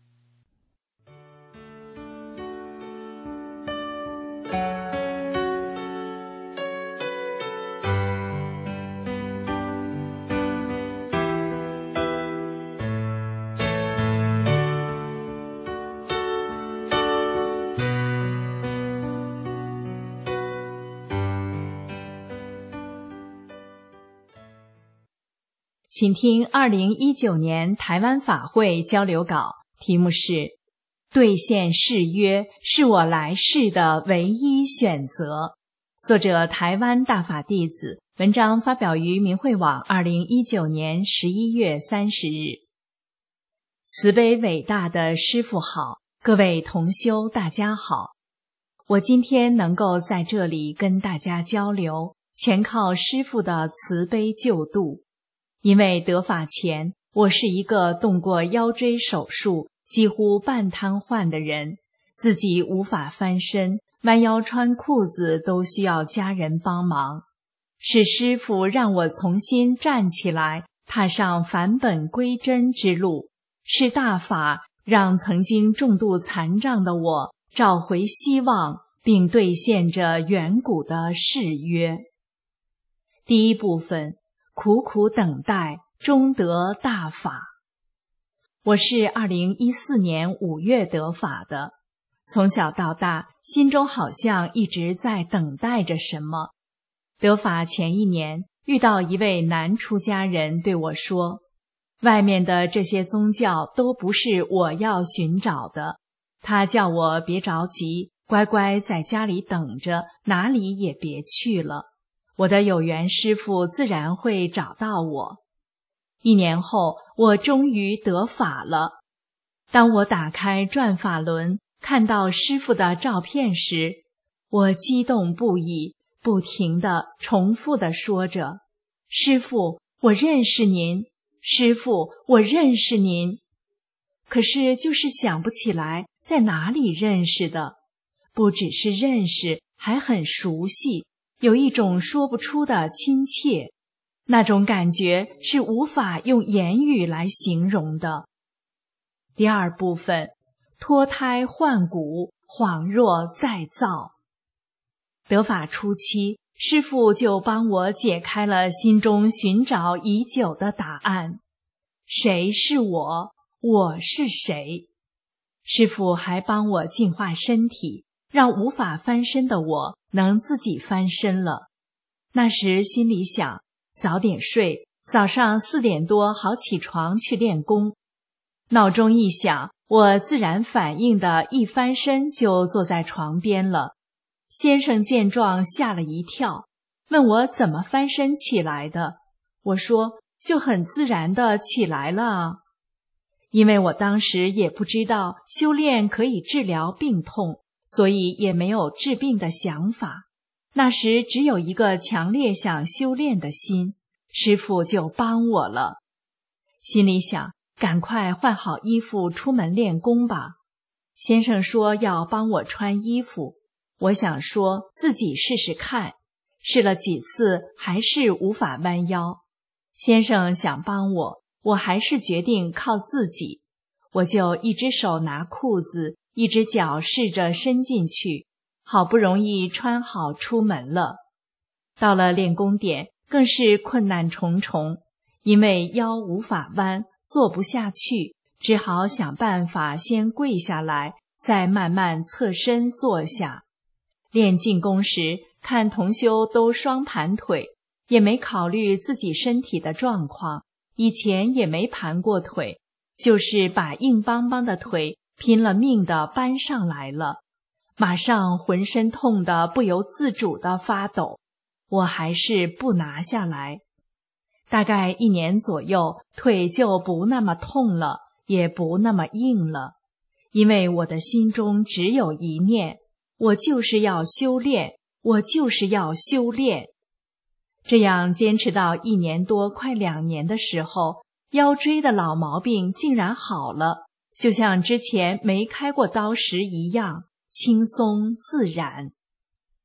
请听2019年台湾法会交流稿，题目是兑现誓约是我来世的唯一选择。作者台湾大法弟子，文章发表于明慧网2019年11月30日。慈悲伟大的师父好，各位同修大家好。我今天能够在这里跟大家交流，全靠师父的慈悲救度。因为得法前，我是一个动过腰椎手术，几乎半瘫痪的人，自己无法翻身，弯腰穿裤子都需要家人帮忙。是师父让我重新站起来，踏上返本归真之路，是大法让曾经重度残障的我找回希望，并兑现着远古的誓约。第一部分，苦苦等待，终得大法。我是2014年5月得法的，从小到大，心中好像一直在等待着什么。得法前一年，遇到一位男出家人对我说，外面的这些宗教都不是我要寻找的，他叫我别着急，乖乖在家里等着，哪里也别去了。我的有缘师父自然会找到我。1年后，我终于得法了。当我打开转法轮，看到师父的照片时，我激动不已，不停地重复地说着：师父，我认识您，师父，我认识您。可是就是想不起来在哪里认识的，不只是认识，还很熟悉。有一种说不出的亲切，那种感觉是无法用言语来形容的。第二部分，脱胎换骨，恍若再造。得法初期，师父就帮我解开了心中寻找已久的答案：谁是我？我是谁？师父还帮我净化身体，让无法翻身的我能自己翻身了。那时心里想，早点睡，早上4点多好起床去练功。闹钟一响，我自然反应的一翻身就坐在床边了。先生见状吓了一跳，问我怎么翻身起来的。我说就很自然的起来了啊。因为我当时也不知道修炼可以治疗病痛，所以也没有治病的想法。那时只有一个强烈想修炼的心，师父就帮我了。心里想，赶快换好衣服出门练功吧。先生说要帮我穿衣服，我想说自己试试看，试了几次还是无法弯腰。先生想帮我，我还是决定靠自己。我就一只手拿裤子，一只脚试着伸进去，好不容易穿好出门了。到了练功点，更是困难重重，因为腰无法弯，坐不下去，只好想办法先跪下来，再慢慢侧身坐下。练静功时，看同修都双盘腿，也没考虑自己身体的状况，以前也没盘过腿，就是把硬邦邦的腿拼了命地搬上来了，马上浑身痛得不由自主地发抖，我还是不拿下来。大概1年左右，腿就不那么痛了，也不那么硬了，因为我的心中只有一念，我就是要修炼，我就是要修炼。这样坚持到1年多快2年的时候，腰椎的老毛病竟然好了，就像之前没开过刀时一样，轻松自然。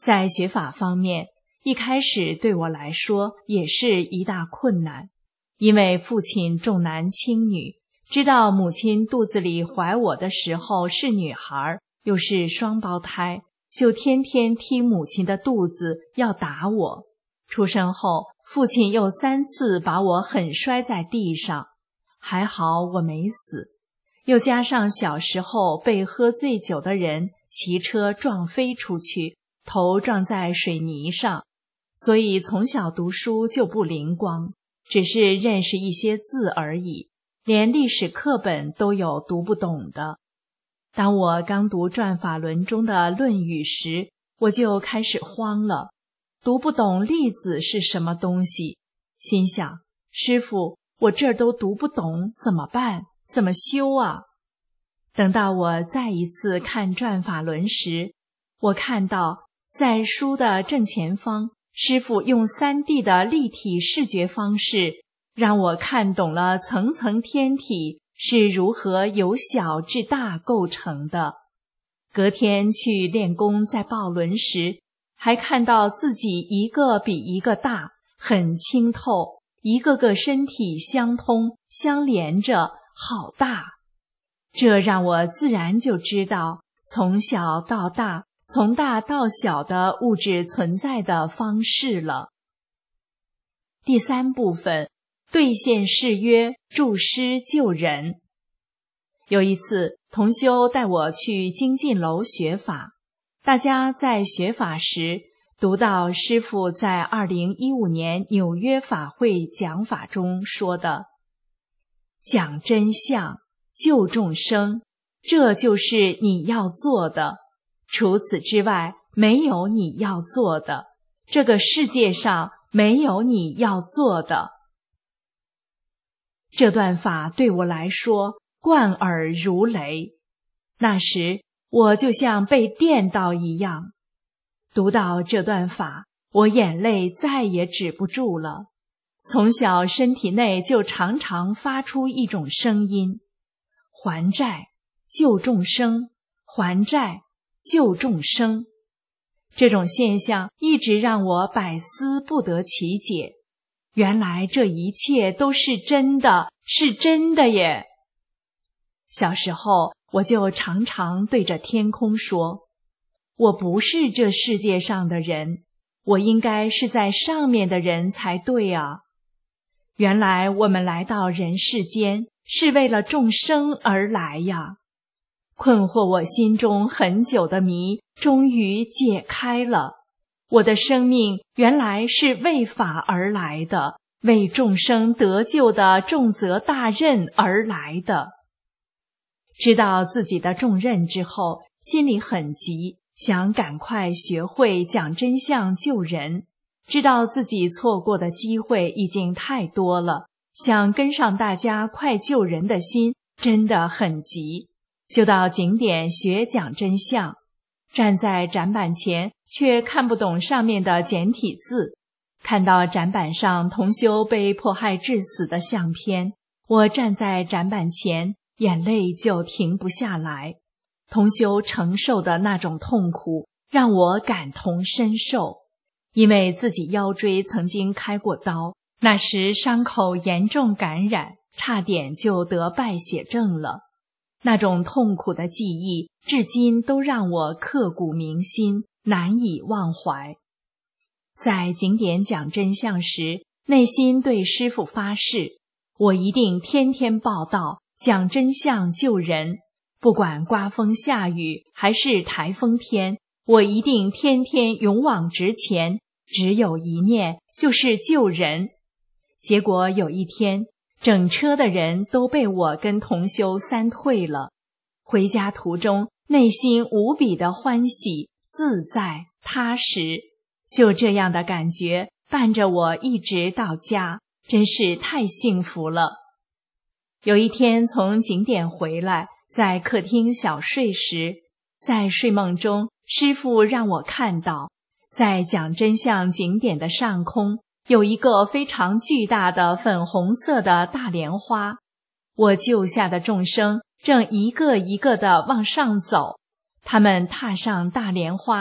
在学法方面，一开始对我来说也是一大困难，因为父亲重男轻女，知道母亲肚子里怀我的时候是女孩，又是双胞胎，就天天踢母亲的肚子，要打我。出生后，父亲又3次把我狠摔在地上，还好我没死。又加上小时候被喝醉酒的人骑车撞飞出去，头撞在水泥上，所以从小读书就不灵光，只是认识一些字而已，连历史课本都有读不懂的。当我刚读转法轮中的《论语》时，我就开始慌了，读不懂粒子是什么东西，心想，师父，我这儿都读不懂，怎么办？怎么修啊？等到我再一次看转法轮时，我看到在书的正前方，师父用3D 的立体视觉方式，让我看懂了层层天体是如何由小至大构成的。隔天去练功在抱轮时，还看到自己一个比一个大，很清透，一个个身体相通相连着，好大。这让我自然就知道从小到大，从大到小的物质存在的方式了。第3部分，兑现誓约，助师救人。有一次，同修带我去精进楼学法，大家在学法时读到师父在2015年纽约法会讲法中说的，讲真相，救众生，这就是你要做的，除此之外没有你要做的，这个世界上没有你要做的。这段法对我来说贯耳如雷，那时我就像被电到一样。读到这段法，我眼泪再也止不住了。从小身体内就常常发出一种声音，还债，救众生，还债，救众生。这种现象一直让我百思不得其解。原来这一切都是真的，是真的耶！小时候我就常常对着天空说，我不是这世界上的人，我应该是在上面的人才对啊。原来我们来到人世间是为了众生而来呀！困惑我心中很久的谜终于解开了。我的生命原来是为法而来的，为众生得救的重责大任而来的。知道自己的重任之后，心里很急，想赶快学会讲真相救人。知道自己错过的机会已经太多了，想跟上大家快救人的心真的很急，就到景点学讲真相。站在展板前却看不懂上面的简体字，看到展板上同修被迫害致死的相片，我站在展板前，眼泪就停不下来。同修承受的那种痛苦让我感同身受，因为自己腰椎曾经开过刀，那时伤口严重感染，差点就得败血症了。那种痛苦的记忆至今都让我刻骨铭心，难以忘怀。在景点讲真相时，内心对师父发誓，我一定天天报道，讲真相救人，不管刮风下雨还是台风天，我一定天天勇往直前，只有一念，就是救人。结果有一天，整车的人都被我跟同修散退了。回家途中，内心无比的欢喜、自在、踏实，就这样的感觉伴着我一直到家，真是太幸福了。有一天从景点回来，在客厅小睡时，在睡梦中，师父让我看到，在讲真相景点的上空，有一个非常巨大的粉红色的大莲花，我救下的众生正一个一个地往上走，他们踏上大莲花，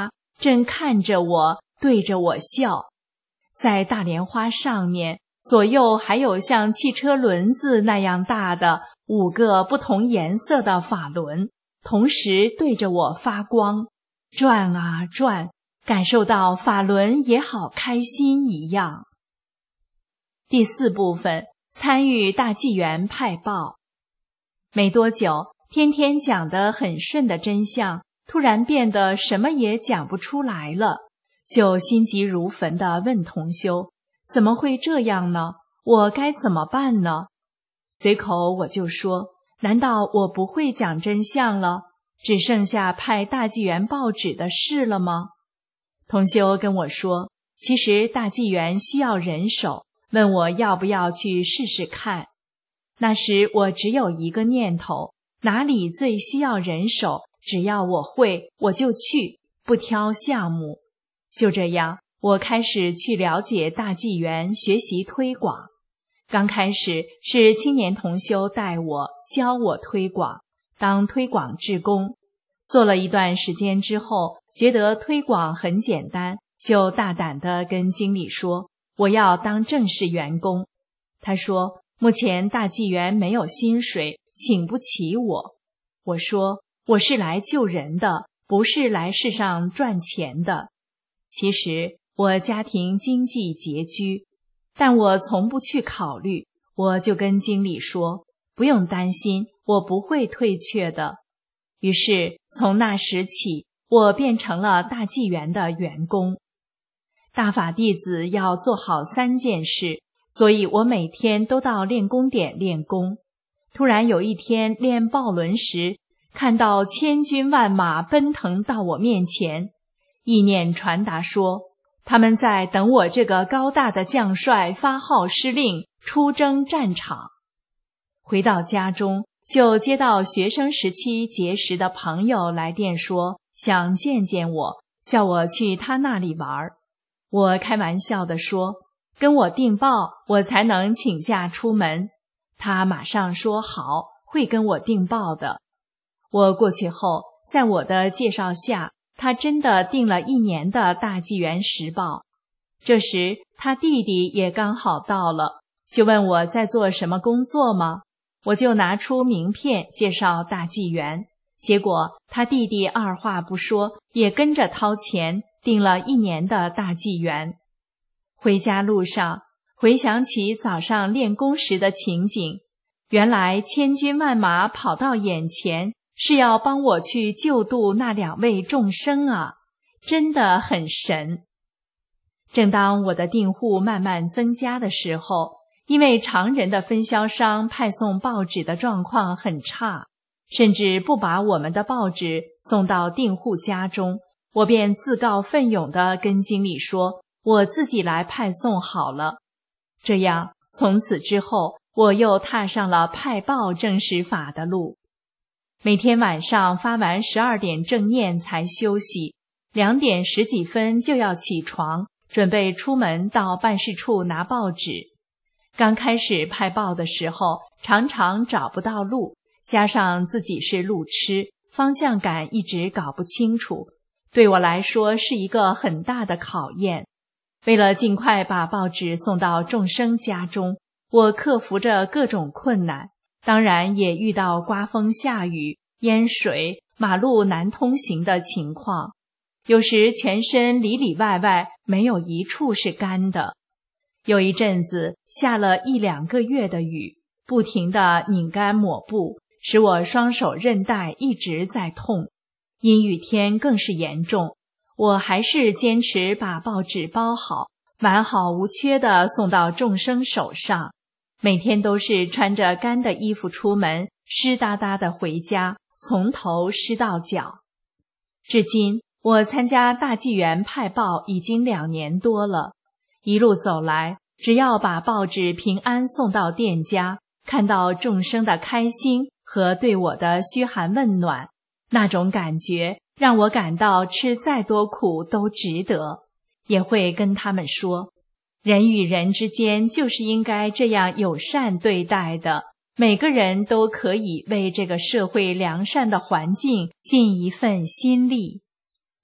正看着我，对着我笑。在大莲花上面，左右还有像汽车轮子那样大的5个不同颜色的法轮，同时对着我发光，转啊转，感受到法轮也好开心一样。第4部分，参与大纪元派报。没多久，天天讲得很顺的真相突然变得什么也讲不出来了，就心急如焚地问同修，怎么会这样呢？我该怎么办呢？随口我就说，难道我不会讲真相了？只剩下派大纪元报纸的事了吗？同修跟我说，其实大纪元需要人手，问我要不要去试试看。那时我只有一个念头，哪里最需要人手，只要我会，我就去，不挑项目。就这样，我开始去了解大纪元，学习推广。刚开始是青年同修带我，教我推广，当推广志工。做了一段时间之后，觉得推广很简单，就大胆地跟经理说，我要当正式员工。他说，目前大纪元没有薪水，请不起我。我说，我是来救人的，不是来世上赚钱的。其实我家庭经济拮据，但我从不去考虑，我就跟经理说，不用担心，我不会退却的。于是从那时起，我变成了大纪元的员工。大法弟子要做好3件事，所以我每天都到练功点练功。突然有一天练报轮时，看到千军万马奔腾到我面前，意念传达说，他们在等我这个高大的将帅发号施令，出征战场。回到家中，就接到学生时期结识的朋友来电说，想见见我，叫我去他那里玩。我开玩笑地说，跟我订报，我才能请假出门。他马上说好，会跟我订报的。我过去后，在我的介绍下，他真的订了1年的大纪元时报。这时他弟弟也刚好到了，就问我在做什么工作吗？我就拿出名片介绍大纪元，结果他弟弟二话不说，也跟着掏钱订了1年的大纪元。回家路上，回想起早上练功时的情景，原来千军万马跑到眼前，是要帮我去救度那2位众生啊，真的很神。正当我的订户慢慢增加的时候，因为常人的分销商派送报纸的状况很差，甚至不把我们的报纸送到订户家中，我便自告奋勇地跟经理说，我自己来派送好了。这样，从此之后，我又踏上了派报正式法的路。每天晚上发完12点正念才休息，2点10几分就要起床，准备出门到办事处拿报纸。刚开始派报的时候，常常找不到路，加上自己是路痴，方向感一直搞不清楚，对我来说是一个很大的考验。为了尽快把报纸送到众生家中，我克服着各种困难，当然也遇到刮风下雨、淹水、马路难通行的情况，有时全身里里外外没有一处是干的。有一阵子下了1、2个月的雨，不停地拧干抹布，使我双手韧带一直在痛。阴雨天更是严重，我还是坚持把报纸包好，完好无缺地送到众生手上。每天都是穿着干的衣服出门，湿哒哒地回家，从头湿到脚。至今，我参加大纪元派报已经2年多了。一路走来，只要把报纸平安送到店家，看到众生的开心和对我的嘘寒问暖，那种感觉让我感到吃再多苦都值得。也会跟他们说，人与人之间就是应该这样友善对待的，每个人都可以为这个社会良善的环境尽一份心力。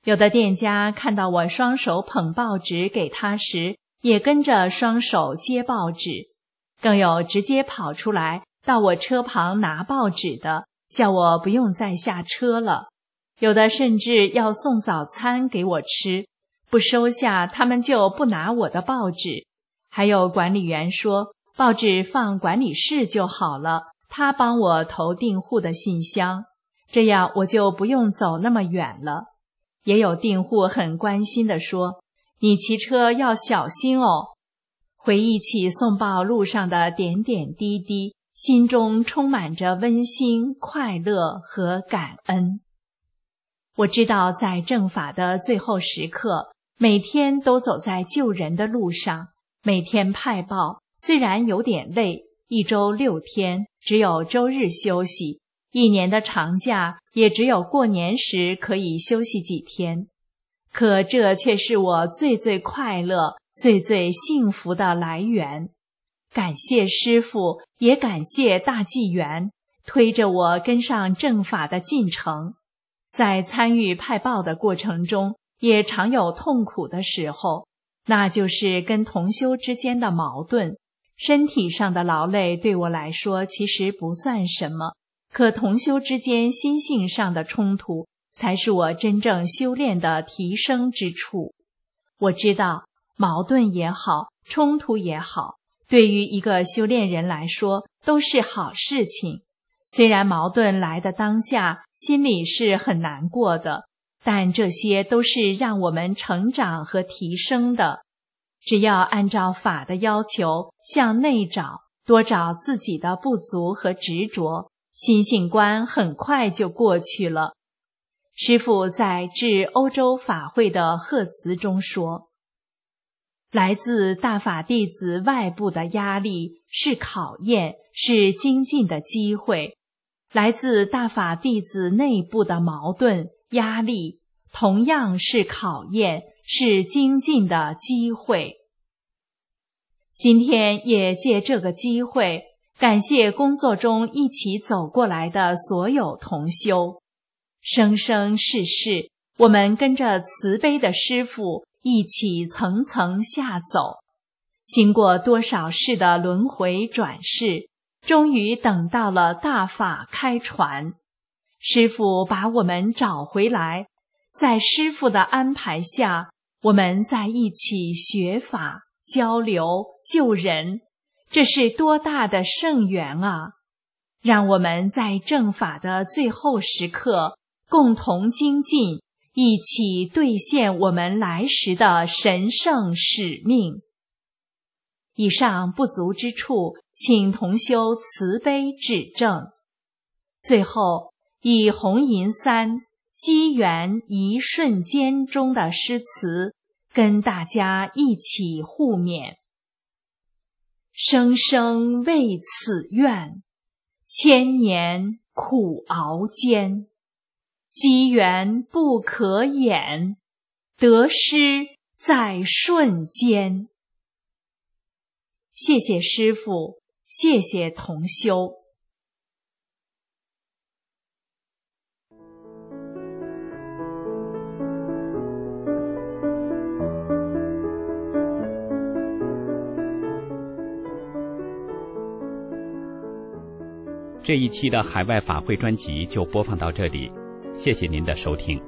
有的店家看到我双手捧报纸给他时，也跟着双手接报纸，更有直接跑出来到我车旁拿报纸的，叫我不用再下车了。有的甚至要送早餐给我吃，不收下他们就不拿我的报纸。还有管理员说，报纸放管理室就好了，他帮我投订户的信箱，这样我就不用走那么远了。也有订户很关心地说，你骑车要小心哦。回忆起送报路上的点点滴滴，心中充满着温馨、快乐和感恩。我知道在政法的最后时刻，每天都走在救人的路上，每天派报，虽然有点累，一周6天，只有周日休息，一年的长假也只有过年时可以休息几天。可这却是我最最快乐、最最幸福的来源。感谢师父，也感谢大纪元，推着我跟上政法的进程。在参与派报的过程中，也常有痛苦的时候，那就是跟同修之间的矛盾。身体上的劳累对我来说其实不算什么，可同修之间心性上的冲突，才是我真正修炼的提升之处。我知道，矛盾也好，冲突也好，对于一个修炼人来说都是好事情。虽然矛盾来的当下，心里是很难过的，但这些都是让我们成长和提升的。只要按照法的要求向内找，多找自己的不足和执着，心性关很快就过去了。师父在致欧洲法会的贺词中说，来自大法弟子外部的压力是考验，是精进的机会；来自大法弟子内部的矛盾、压力，同样是考验，是精进的机会。今天也借这个机会，感谢工作中一起走过来的所有同修。生生世世，我们跟着慈悲的师父一起层层下走，经过多少世的轮回转世，终于等到了大法开传。师父把我们找回来，在师父的安排下，我们在一起学法、交流、救人，这是多大的圣缘啊！让我们在正法的最后时刻共同精进，一起兑现我们来时的神圣使命。以上不足之处，请同修慈悲指正。最后，以红银三机缘一瞬间中的诗词，跟大家一起互勉。生生为此愿，千年苦熬间。机缘不可掩，得失在瞬间。谢谢师父，谢谢同修。 这一期的海外法会专辑就播放到这里，谢谢您的收听。